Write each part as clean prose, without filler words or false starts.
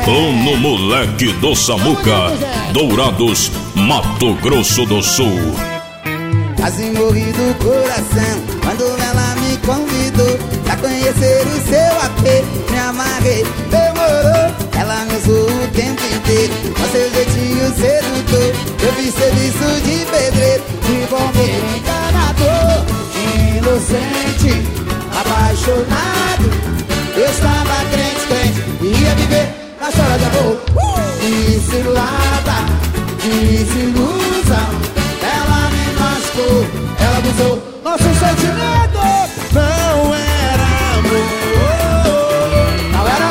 No moleque do Samuca, Dourados, Mato Grosso do Sul. Quase morri do coração quando ela me convidou pra conhecer o seu AP. Me amarrei, demorou. Ela me usou o tempo inteiro com seu jeitinho sedutor. Eu fiz serviço de pedreiro, de bombeiro, encanador. Inocente, apaixonado, eu estava crente, ia viver na história de amor. Cilada, desilusão, ela me machucou, ela abusou. Nosso sentimento não era amor. Não era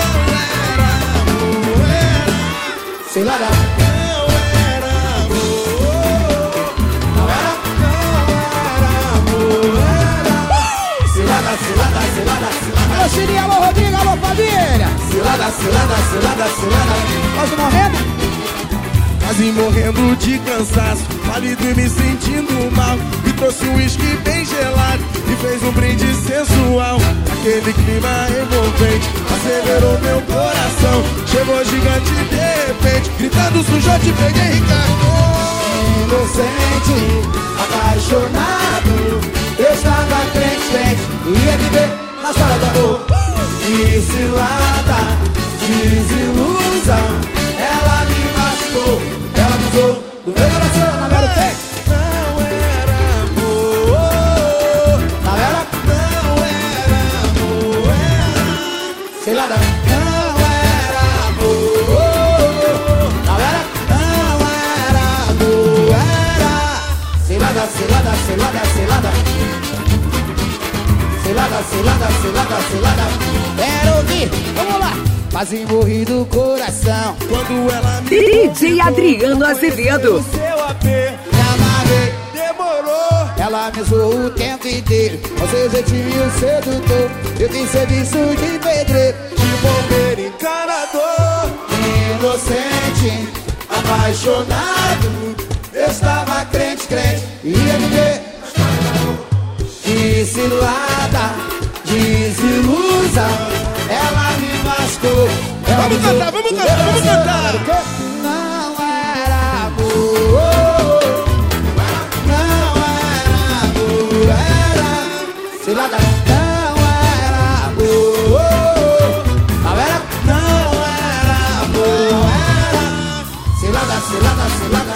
amor, era cilada. Não era amor. Não era amor, era cilada, cilada, cilada. Alô, Chirinha, alô, Rodrigo, alô, família. Cilada, cilada, cilada, cilada. Nós morrendo. Quase morrendo de cansaço, pálido e me sentindo mal. Me trouxe um uísque bem gelado e fez um brinde sensual. Aquele clima envolvente acelerou meu coração. Chegou gigante de repente, gritando sujo, te peguei, Ricardo. Inocente, apaixonado, eu estava crente, ia viver na história do amor. Cilada, desilusão, ela me machucou, ela abusou do meu coração. Não era o quê? Não era amor. Não era? Não era amor, era Cilada. Não era amor. Não era? Não era amor, era cilada, cilada, cilada, cilada. Cilada, cilada, cilada, cilada. Quero ouvir, vamos lá. Quase morri do coração quando ela me DJ Adriano Azevedo. o seu AP. Me amarrei, demorou. Ela me zoou o tempo inteiro com seu jeitinho sedutor. Eu fiz serviço de pedreiro, De bombeiro encanador. inocente, apaixonado, eu estava crente, ia viver. Cilada, desilusão, ela me machucou. Vamos cantar, vamos cantar, vamos cantar. Não era amor. Não era amor, era cilada. Não era amor. Não era? Não era amor, era cilada, cilada, cilada,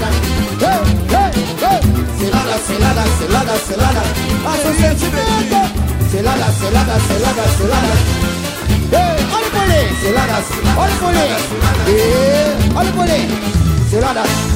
cilada. Cilada, cilada, cilada, cilada. Nosso sentimento. Cilada, cilada, cilada, cilada. Olha o bolinho. Cilada, cilada. Olha o bolinho. Olha o bolinho. Cilada.